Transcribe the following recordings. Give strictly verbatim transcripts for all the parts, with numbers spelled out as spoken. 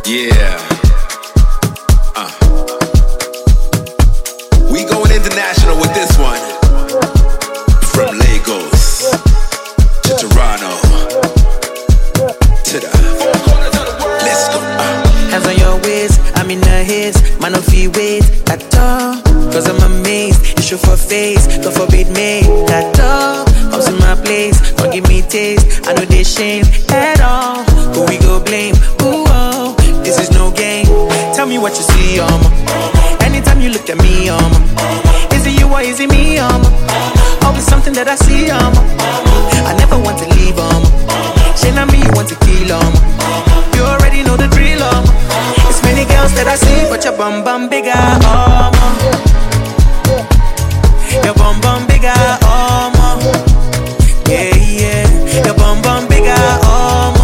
Yeah. Uh. We going international with this one. From Lagos to Toronto to the. Let's go. Uh. Hands on your waist, I'm in the hits. Man, no fee wait at all. Cause I'm amazed. You show for face, don't forbid me at all. Comes in my place, don't give me taste. I know they shame at all. Who we go blame? Ooh, oh, this is no game. Tell me what you see, um. Anytime you look at me, um. Is it you or is it me, um? Always something that I see, um. I never want to leave, um. Shame on me, you want to kill, um. You already know the drill, um. It's many girls that I see, but your bum bum bigger, um. Your bum bum bigger, um. Yeah, yeah. Your bum bum bigger, um.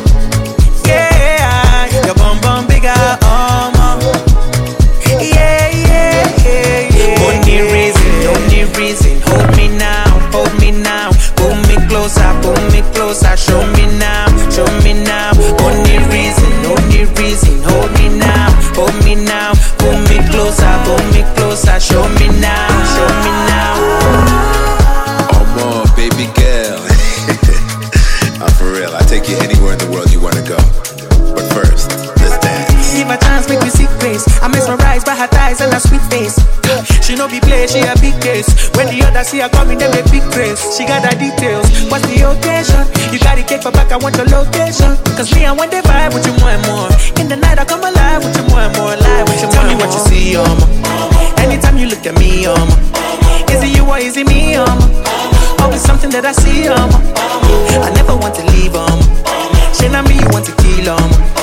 Yeah, your bum bum bigger, um. Yeah, yeah, yeah, yeah. Only reason, only reason. Hold me now, hold me now. Pull me closer, pull me closer. Show me now, show me now. Only reason, only reason. Hold me now, hold me now. Pull me closer, pull me closer. Show me now, show me now. Oh, more, baby girl. I'm for real. I'll take you anywhere in the world you wanna go. But first, let's dance. Give a chance, make me see grace. I'm mesmerized by her thighs and her sweet face. She no be play, she a big case. When the others see her coming, them a big grace. She got her details. What's the occasion? You got the cake for back, I want your location. Cause me, I want the vibe with you more and more. In the night, I come alive with you more and more. Alive with you more. Tell me what you see, um. Anytime you look at me, um. Is it you or is it me, um? Always something that I see, um. I never want to leave, um. Shame on me, you want to kill, um.